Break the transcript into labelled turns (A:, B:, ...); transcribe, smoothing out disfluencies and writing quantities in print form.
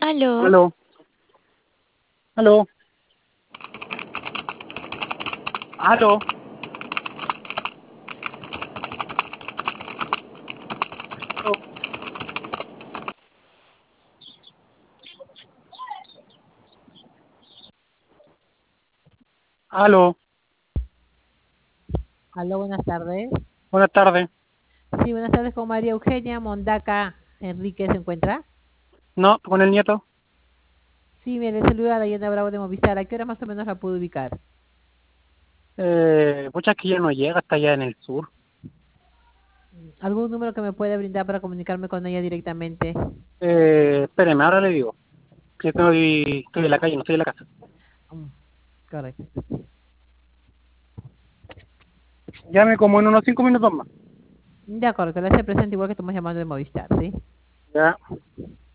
A: Aló.
B: Aló, aló, aló, aló, aló.
C: Aló, buenas tardes.
B: Buenas tardes.
C: Sí, buenas tardes con María Eugenia Mondaca Enrique, ¿se encuentra?
B: No, con el nieto.
C: Sí, me le saluda Dayana Bravo de Movistar. ¿A qué hora más o menos la puedo ubicar?
B: Pucha, que ya no llega hasta allá en el sur.
C: ¿Algún número que me pueda brindar para comunicarme con ella directamente?
B: Espéreme, ahora le digo. Que estoy en la calle, no estoy en la casa.
C: Mm, correcto.
B: Llame como en unos 5 minutos más.
C: De acuerdo, que la hace presente igual que estamos llamando de Movistar, ¿sí?
B: Ya.